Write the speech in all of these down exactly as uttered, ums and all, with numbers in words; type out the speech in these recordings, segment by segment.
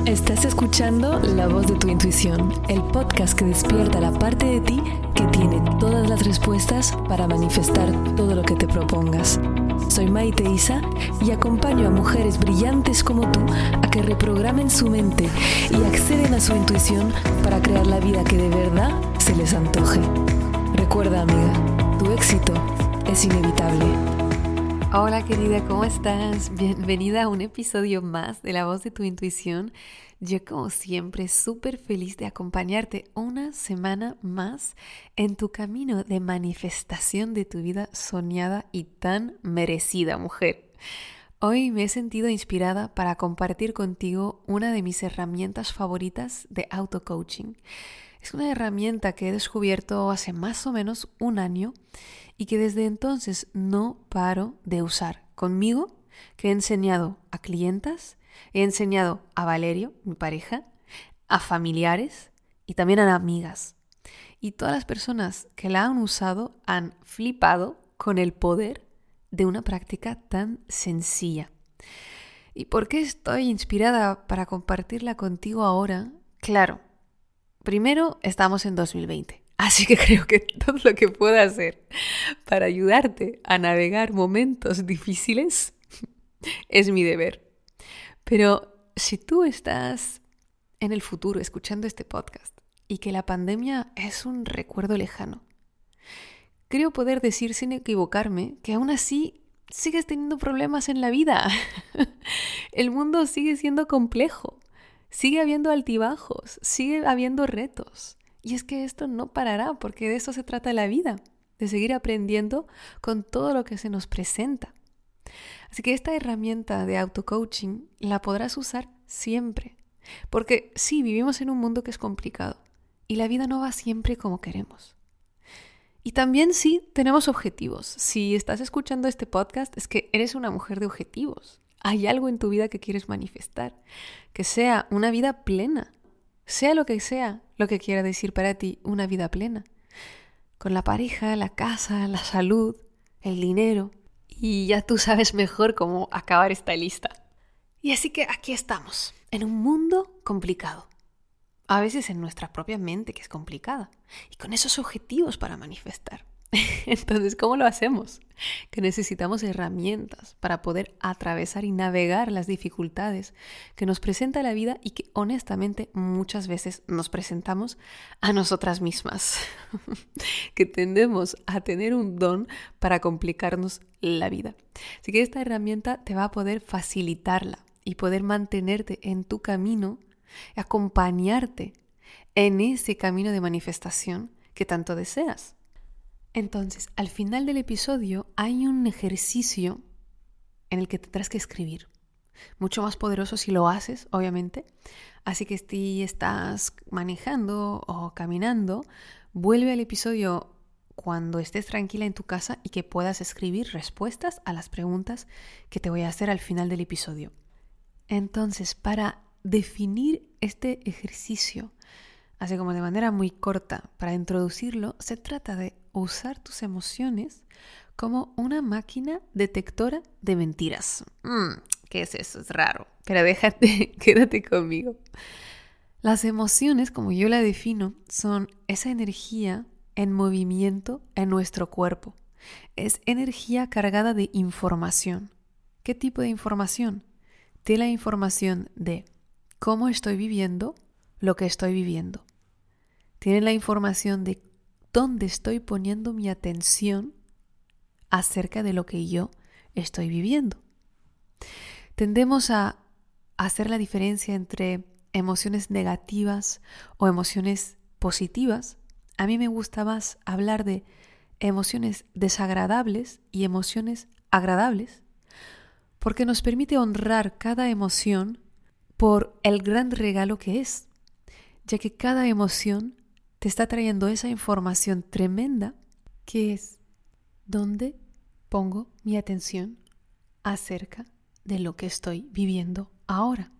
Estás escuchando La Voz de tu Intuición, el podcast que despierta la parte de ti que tiene todas las respuestas para manifestar todo lo que te propongas. Soy Maite Isa y acompaño a mujeres brillantes como tú a que reprogramen su mente y acceden a su intuición para crear la vida que de verdad se les antoje. Recuerda, amiga, tu éxito es inevitable. Hola querida, ¿cómo estás? Bienvenida a un episodio más de La Voz de tu Intuición. Yo como siempre súper feliz de acompañarte una semana más en tu camino de manifestación de tu vida soñada y tan merecida, mujer. Hoy me he sentido inspirada para compartir contigo una de mis herramientas favoritas de auto-coaching. Es una herramienta que he descubierto hace más o menos un año y que desde entonces no paro de usar conmigo, que he enseñado a clientas, he enseñado a Valerio, mi pareja, a familiares y también a amigas. Y todas las personas que la han usado han flipado con el poder de una práctica tan sencilla. ¿Y por qué estoy inspirada para compartirla contigo ahora? Claro, primero estamos en dos mil veinte. Así que creo que todo lo que pueda hacer para ayudarte a navegar momentos difíciles es mi deber. Pero si tú estás en el futuro escuchando este podcast y que la pandemia es un recuerdo lejano, creo poder decir sin equivocarme que aún así sigues teniendo problemas en la vida. El mundo sigue siendo complejo, sigue habiendo altibajos, sigue habiendo retos. Y es que esto no parará, porque de eso se trata la vida, de seguir aprendiendo con todo lo que se nos presenta. Así que esta herramienta de auto-coaching la podrás usar siempre, porque sí, vivimos en un mundo que es complicado y la vida no va siempre como queremos. Y también sí, tenemos objetivos. Si estás escuchando este podcast es que eres una mujer de objetivos. Hay algo en tu vida que quieres manifestar, que sea una vida plena. Sea lo que sea lo que quiera decir para ti una vida plena. Con la pareja, la casa, la salud, el dinero. Y ya tú sabes mejor cómo acabar esta lista. Y así que aquí estamos, en un mundo complicado. A veces en nuestra propia mente, que es complicada. Y con esos objetivos para manifestar. Entonces, ¿cómo lo hacemos? Que necesitamos herramientas para poder atravesar y navegar las dificultades que nos presenta la vida y que honestamente muchas veces nos presentamos a nosotras mismas. Que tendemos a tener un don para complicarnos la vida. Así que esta herramienta te va a poder facilitarla y poder mantenerte en tu camino, acompañarte en ese camino de manifestación que tanto deseas. Entonces, al final del episodio hay un ejercicio en el que tendrás que escribir. Mucho más poderoso si lo haces, obviamente. Así que si estás manejando o caminando, vuelve al episodio cuando estés tranquila en tu casa y que puedas escribir respuestas a las preguntas que te voy a hacer al final del episodio. Entonces, para definir este ejercicio, así como de manera muy corta, para introducirlo, se trata de usar tus emociones como una máquina detectora de mentiras. Mm, ¿Qué es eso? Es raro, pero déjate, quédate conmigo. Las emociones, como yo la defino, son esa energía en movimiento en nuestro cuerpo. Es energía cargada de información. ¿Qué tipo de información? De la información de cómo estoy viviendo lo que estoy viviendo. Tienen la información de dónde estoy poniendo mi atención acerca de lo que yo estoy viviendo. Tendemos a hacer la diferencia entre emociones negativas o emociones positivas. A mí me gusta más hablar de emociones desagradables y emociones agradables, porque nos permite honrar cada emoción por el gran regalo que es, ya que cada emoción te está trayendo esa información tremenda que es dónde pongo mi atención acerca de lo que estoy viviendo ahora.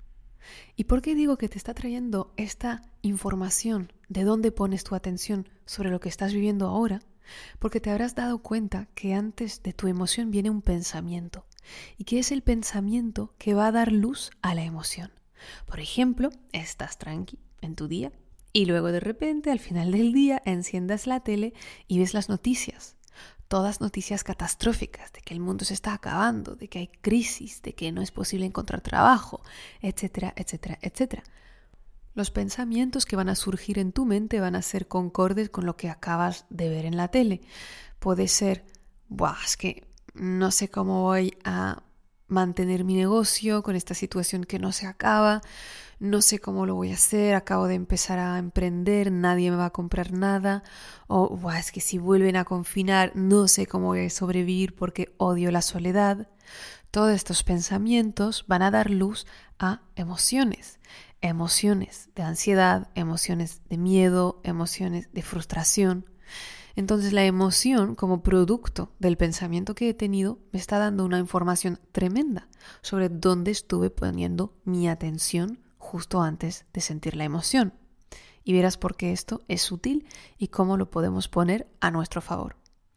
¿Y por qué digo que te está trayendo esta información de dónde pones tu atención sobre lo que estás viviendo ahora? Porque te habrás dado cuenta que antes de tu emoción viene un pensamiento y que es el pensamiento que va a dar luz a la emoción. Por ejemplo, estás tranqui en tu día y luego de repente al final del día enciendas la tele y ves las noticias. Todas noticias catastróficas de que el mundo se está acabando, de que hay crisis, de que no es posible encontrar trabajo, etcétera, etcétera, etcétera. Los pensamientos que van a surgir en tu mente van a ser concordes con lo que acabas de ver en la tele. Puede ser, buah, es que no sé cómo voy a mantener mi negocio con esta situación que no se acaba, no sé cómo lo voy a hacer, acabo de empezar a emprender, nadie me va a comprar nada, o buah, es que si vuelven a confinar no sé cómo voy a sobrevivir porque odio la soledad. Todos estos pensamientos van a dar luz a emociones, emociones de ansiedad, emociones de miedo, emociones de frustración. Entonces la emoción, como producto del pensamiento que he tenido, me está dando una información tremenda sobre dónde estuve poniendo mi atención justo antes de sentir la emoción. Y verás por qué esto es útil y cómo lo podemos poner a nuestro favor.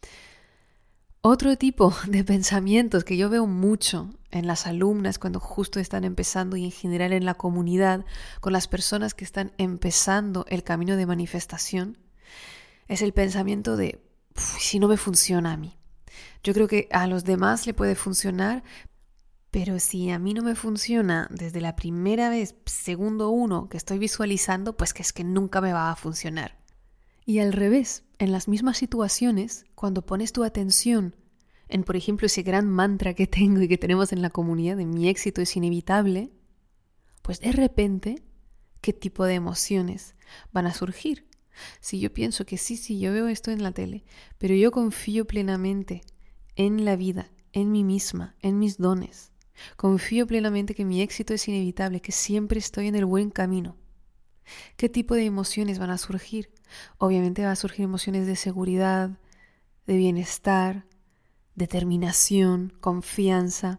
Otro tipo de pensamientos que yo veo mucho en las alumnas cuando justo están empezando y en general en la comunidad, con las personas que están empezando el camino de manifestación, es el pensamiento de, si no me funciona a mí. Yo creo que a los demás le puede funcionar, pero si a mí no me funciona desde la primera vez, segundo uno que estoy visualizando, pues que es que nunca me va a funcionar. Y al revés, en las mismas situaciones, cuando pones tu atención en, por ejemplo, ese gran mantra que tengo y que tenemos en la comunidad de mi éxito es inevitable, pues de repente, ¿qué tipo de emociones van a surgir? Si yo pienso que sí, sí, yo veo esto en la tele, pero yo confío plenamente en la vida, en mí misma, en mis dones. Confío plenamente que mi éxito es inevitable, que siempre estoy en el buen camino. ¿Qué tipo de emociones van a surgir? Obviamente van a surgir emociones de seguridad, de bienestar, determinación, confianza.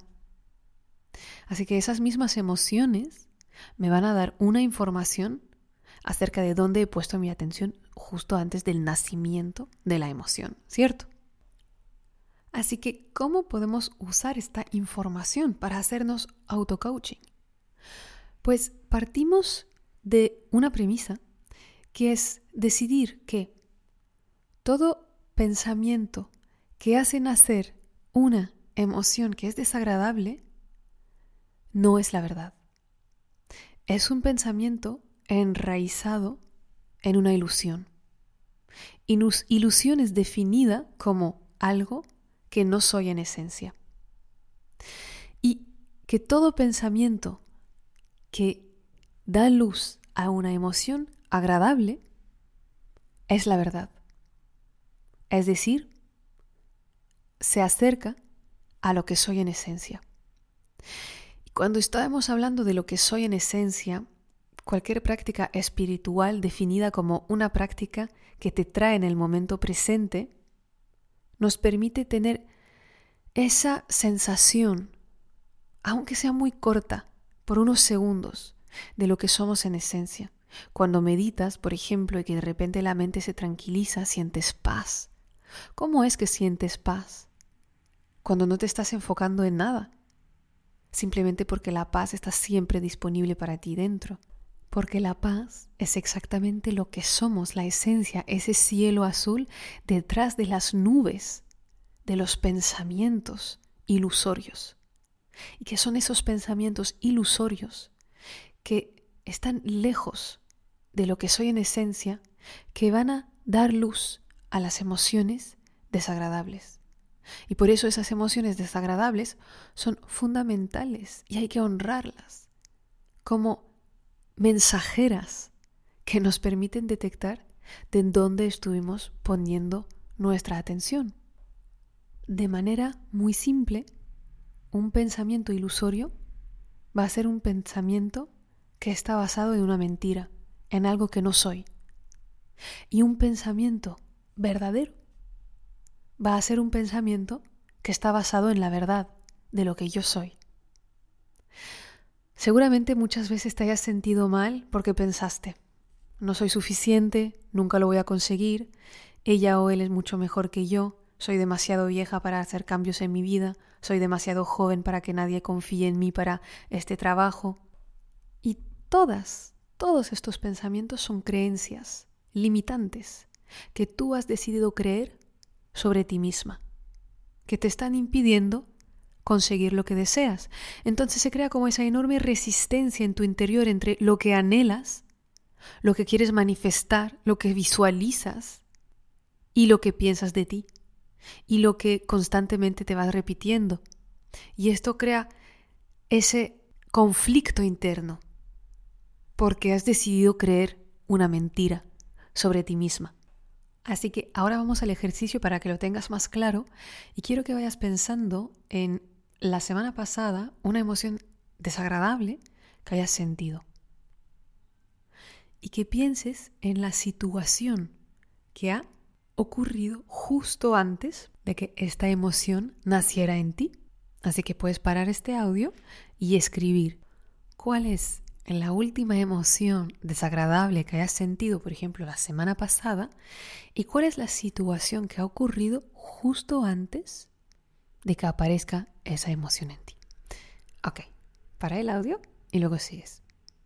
Así que esas mismas emociones me van a dar una información acerca de dónde he puesto mi atención justo antes del nacimiento de la emoción, ¿cierto? Así que, ¿cómo podemos usar esta información para hacernos auto-coaching? Pues partimos de una premisa que es decidir que todo pensamiento que hace nacer una emoción que es desagradable no es la verdad. Es un pensamiento enraizado en una ilusión. Ilus- ilusión es definida como algo que no soy en esencia. Y que todo pensamiento que da luz a una emoción agradable es la verdad. Es decir, se acerca a lo que soy en esencia. Y cuando estamos hablando de lo que soy en esencia, cualquier práctica espiritual definida como una práctica que te trae en el momento presente nos permite tener esa sensación, aunque sea muy corta, por unos segundos, de lo que somos en esencia. Cuando meditas, por ejemplo, y que de repente la mente se tranquiliza, sientes paz. ¿Cómo es que sientes paz? Cuando no te estás enfocando en nada. Simplemente porque la paz está siempre disponible para ti dentro. Porque la paz es exactamente lo que somos, la esencia, ese cielo azul detrás de las nubes, de los pensamientos ilusorios. Y que son esos pensamientos ilusorios que están lejos de lo que soy en esencia, que van a dar luz a las emociones desagradables. Y por eso esas emociones desagradables son fundamentales y hay que honrarlas como mensajeras que nos permiten detectar de dónde estuvimos poniendo nuestra atención. De manera muy simple, un pensamiento ilusorio va a ser un pensamiento que está basado en una mentira, en algo que no soy. Y un pensamiento verdadero va a ser un pensamiento que está basado en la verdad de lo que yo soy. Seguramente muchas veces te hayas sentido mal porque pensaste, no soy suficiente, nunca lo voy a conseguir, ella o él es mucho mejor que yo, soy demasiado vieja para hacer cambios en mi vida, soy demasiado joven para que nadie confíe en mí para este trabajo. Y todas, todos estos pensamientos son creencias limitantes que tú has decidido creer sobre ti misma, que te están impidiendo conseguir lo que deseas. Entonces se crea como esa enorme resistencia en tu interior entre lo que anhelas, lo que quieres manifestar, lo que visualizas y lo que piensas de ti y lo que constantemente te vas repitiendo. Y esto crea ese conflicto interno porque has decidido creer una mentira sobre ti misma. Así que ahora vamos al ejercicio para que lo tengas más claro y quiero que vayas pensando en la semana pasada una emoción desagradable que hayas sentido y que pienses en la situación que ha ocurrido justo antes de que esta emoción naciera en ti. Así que puedes parar este audio y escribir cuál es la última emoción desagradable que hayas sentido, por ejemplo, la semana pasada, y cuál es la situación que ha ocurrido justo antes de que aparezca esa emoción en ti. Ok, para el audio y luego sigues.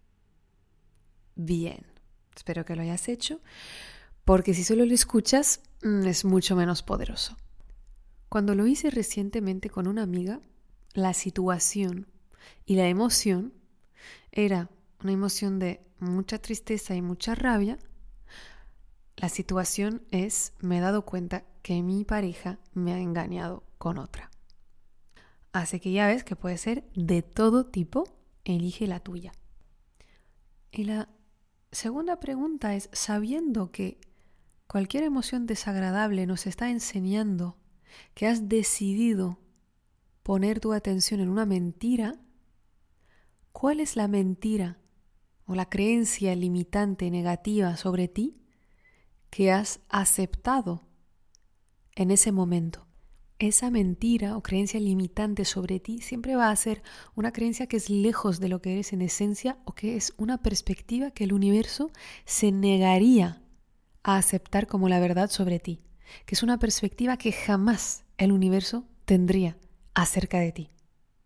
Bien, espero que lo hayas hecho, porque si solo lo escuchas es mucho menos poderoso. Cuando lo hice recientemente con una amiga, la situación y la emoción era una emoción de mucha tristeza y mucha rabia. La situación es, me he dado cuenta que mi pareja me ha engañado con otra. Así que ya ves que puede ser de todo tipo, elige la tuya. Y la segunda pregunta es, sabiendo que cualquier emoción desagradable nos está enseñando que has decidido poner tu atención en una mentira, ¿cuál es la mentira o la creencia limitante negativa sobre ti que has aceptado en ese momento? Esa mentira o creencia limitante sobre ti siempre va a ser una creencia que es lejos de lo que eres en esencia o que es una perspectiva que el universo se negaría a aceptar como la verdad sobre ti, que es una perspectiva que jamás el universo tendría acerca de ti.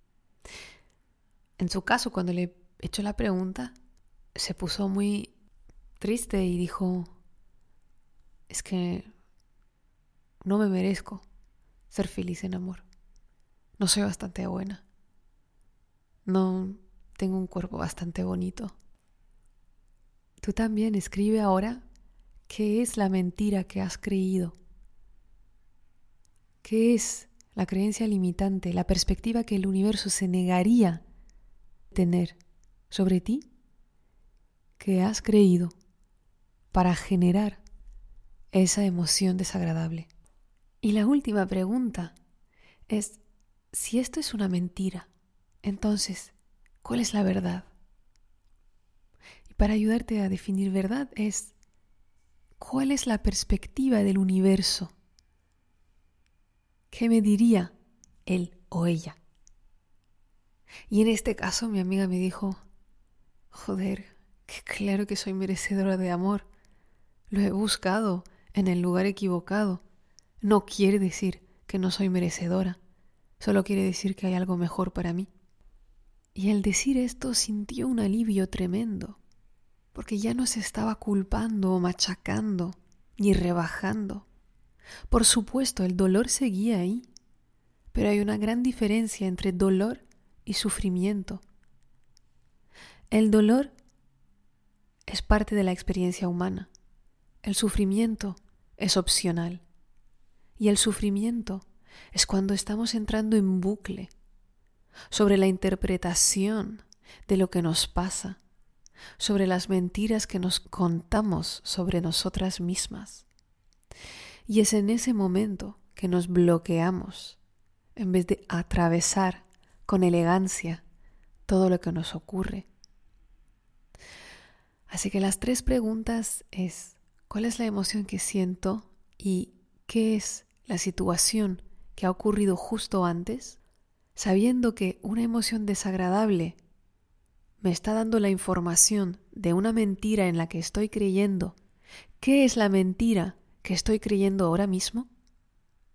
En su caso, cuando le he hecho la pregunta, se puso muy triste y dijo, es que no me merezco ser feliz en amor. No soy bastante buena. No tengo un cuerpo bastante bonito. Tú también escribe ahora qué es la mentira que has creído. ¿Qué es la creencia limitante, la perspectiva que el universo se negaría a tener sobre ti, que has creído para generar esa emoción desagradable? Y la última pregunta es, si esto es una mentira, entonces, ¿cuál es la verdad? Y para ayudarte a definir verdad es, ¿cuál es la perspectiva del universo? ¿Qué me diría él o ella? Y en este caso mi amiga me dijo, joder, que claro que soy merecedora de amor. Lo he buscado en el lugar equivocado. No quiere decir que no soy merecedora, solo quiere decir que hay algo mejor para mí. Y al decir esto sintió un alivio tremendo, porque ya no se estaba culpando o machacando, ni rebajando. Por supuesto, el dolor seguía ahí, pero hay una gran diferencia entre dolor y sufrimiento. El dolor es parte de la experiencia humana, el sufrimiento es opcional. Y el sufrimiento es cuando estamos entrando en bucle sobre la interpretación de lo que nos pasa, sobre las mentiras que nos contamos sobre nosotras mismas. Y es en ese momento que nos bloqueamos en vez de atravesar con elegancia todo lo que nos ocurre. Así que las tres preguntas es, ¿cuál es la emoción que siento y qué es la situación que ha ocurrido justo antes? Sabiendo que una emoción desagradable me está dando la información de una mentira en la que estoy creyendo, ¿qué es la mentira que estoy creyendo ahora mismo?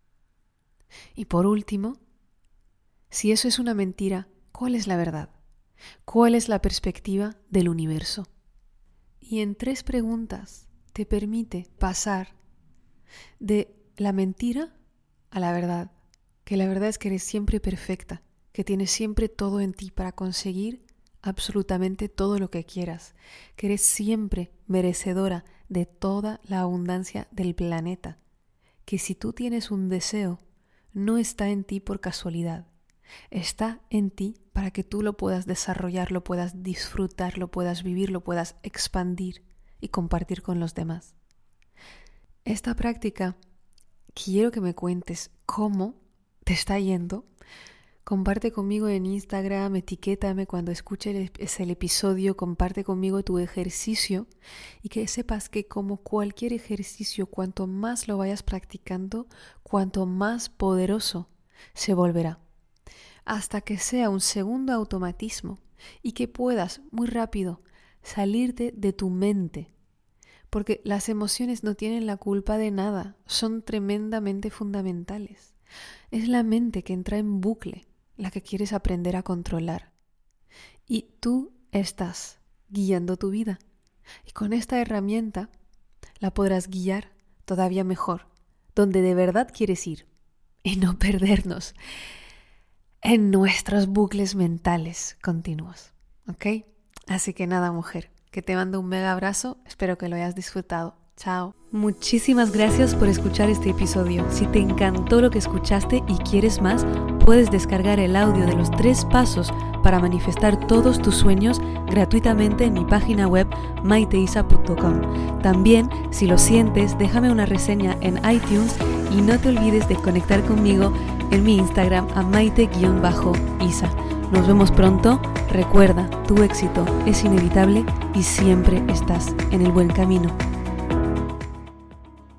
Y por último, si eso es una mentira, ¿cuál es la verdad? ¿Cuál es la perspectiva del universo? Y en tres preguntas te permite pasar de la mentira a la verdad. Que la verdad es que eres siempre perfecta, que tienes siempre todo en ti para conseguir absolutamente todo lo que quieras, que eres siempre merecedora de toda la abundancia del planeta, que si tú tienes un deseo, no está en ti por casualidad, está en ti para que tú lo puedas desarrollar, lo puedas disfrutar, lo puedas vivir, lo puedas expandir y compartir con los demás. Esta práctica, quiero que me cuentes cómo te está yendo. Comparte conmigo en Instagram, etiquétame cuando escuches el episodio, comparte conmigo tu ejercicio y que sepas que como cualquier ejercicio, cuanto más lo vayas practicando, cuanto más poderoso se volverá. Hasta que sea un segundo automatismo y que puedas muy rápido salirte de tu mente. Porque las emociones no tienen la culpa de nada, son tremendamente fundamentales. Es la mente que entra en bucle, la que quieres aprender a controlar. Y tú estás guiando tu vida. Y con esta herramienta la podrás guiar todavía mejor, donde de verdad quieres ir. Y no perdernos en nuestros bucles mentales continuos. ¿Ok? Así que nada, mujer, que te mando un mega abrazo. Espero que lo hayas disfrutado. Chao. Muchísimas gracias por escuchar este episodio. Si te encantó lo que escuchaste y quieres más, puedes descargar el audio de los tres pasos para manifestar todos tus sueños gratuitamente en mi página web maiteisa punto com. También, si lo sientes, déjame una reseña en iTunes y no te olvides de conectar conmigo en mi Instagram a maite guión bajo isa. Nos vemos pronto. Recuerda, tu éxito es inevitable y siempre estás en el buen camino.